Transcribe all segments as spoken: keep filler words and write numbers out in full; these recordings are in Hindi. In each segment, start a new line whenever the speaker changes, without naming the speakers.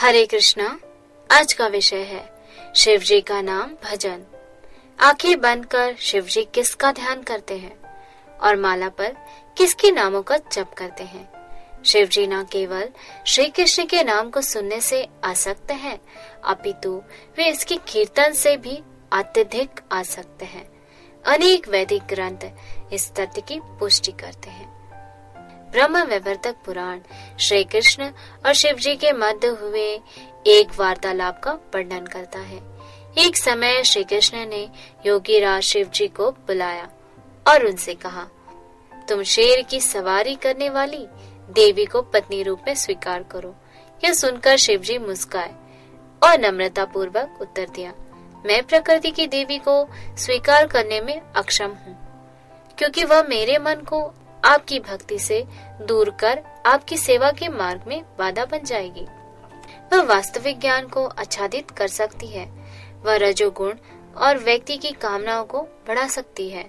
हरे कृष्णा। आज का विषय है शिव जी का नाम भजन। आंखें बंद कर शिव जी किसका ध्यान करते हैं और माला पर किसके नामों का जप करते हैं। शिव जी न केवल श्री कृष्ण के नाम को सुनने से आसक्त हैं, अपितु वे इसके कीर्तन से भी अत्यधिक आसक्त हैं। अनेक वैदिक ग्रंथ इस तथ्य की पुष्टि करते हैं। ब्रह्म वैवर्तक पुराण श्री कृष्ण और शिव जी के मध्य हुए एक वार्तालाप का वर्णन करता है। एक समय श्री कृष्ण ने योगी राज शिव जी को बुलाया और उनसे कहा, तुम शेर की सवारी करने वाली देवी को पत्नी रूप में स्वीकार करो। यह सुनकर शिव जी मुस्काए और नम्रता पूर्वक उत्तर दिया, मैं प्रकृति की देवी को स्वीकार करने में अक्षम हूँ, क्योंकि वह मेरे मन को आपकी भक्ति से दूर कर आपकी सेवा के मार्ग में बाधा बन जाएगी। वह वास्तविक ज्ञान को आच्छादित कर सकती है, वह रजोगुण और व्यक्ति की कामनाओं को बढ़ा सकती है,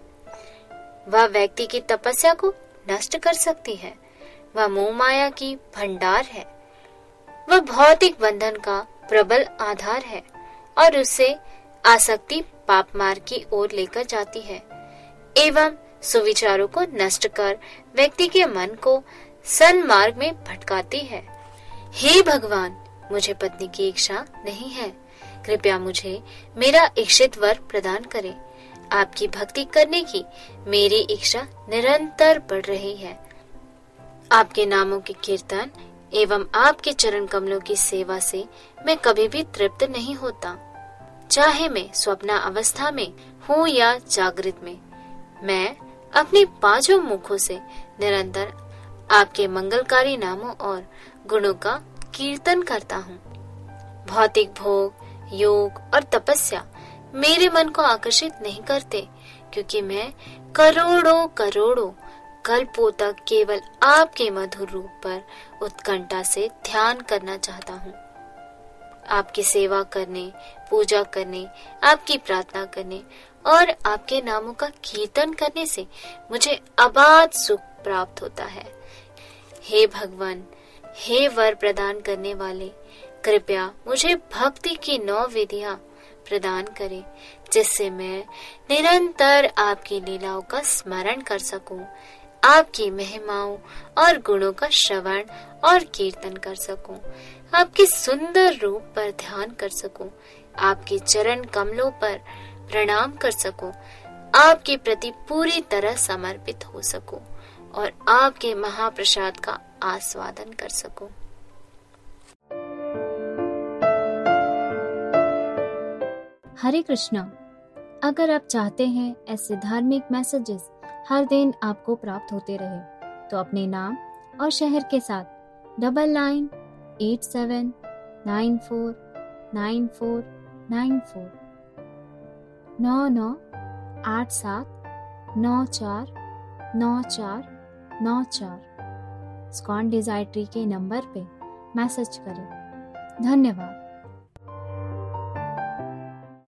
वह व्यक्ति की तपस्या को नष्ट कर सकती है, वह मोह माया की भंडार है, वह भौतिक बंधन का प्रबल आधार है और उससे आसक्ति पाप मार्ग की ओर लेकर जाती है एवं सुविचारों को नष्ट कर व्यक्ति के मन को सन्मार्ग में भटकाती है। हे भगवान, मुझे पत्नी की इच्छा नहीं है, कृपया मुझे मेरा इच्छित वर प्रदान करें। आपकी भक्ति करने की मेरी इच्छा निरंतर बढ़ रही है। आपके नामों के कीर्तन एवं आपके चरण कमलों की सेवा से मैं कभी भी तृप्त नहीं होता, चाहे मैं स्वप्न अवस्था में हूँ या जागृत में। मैं अपने पांचों मुखों से निरंतर आपके मंगलकारी नामों और गुणों का कीर्तन करता हूँ। भौतिक भोग, योग और तपस्या मेरे मन को आकर्षित नहीं करते, क्योंकि मैं करोड़ों करोड़ों कल्पों तक केवल आपके मधुर रूप पर उत्कंठा से ध्यान करना चाहता हूँ। आपकी सेवा करने, पूजा करने, आपकी प्रार्थना करने और आपके नामों का कीर्तन करने से मुझे अबाध सुख प्राप्त होता है। हे भगवान, हे वर प्रदान करने वाले, कृपया मुझे भक्ति की नौ विधियां प्रदान करें, जिससे मैं निरंतर आपकी लीलाओं का स्मरण कर सकूं, आपकी महिमाओं और गुणों का श्रवण और कीर्तन कर सकूं, आपके सुंदर रूप पर ध्यान कर सकूं, आपके चरण कमलों पर प्रणाम कर सकूं, आपके प्रति पूरी तरह समर्पित हो सकूं और आपके महाप्रसाद का आस्वादन कर सकूं।
हरे कृष्णा। अगर आप चाहते हैं ऐसे धार्मिक मैसेजेस हर दिन आपको प्राप्त होते रहे, तो अपने नाम और शहर के साथ double nine eight seven nine four nine four nine four नौ नौ आठ सात नौ चार नौ चार नौ चार स्कॉन डिजाइट्री के नंबर पे मैसेज करें। धन्यवाद।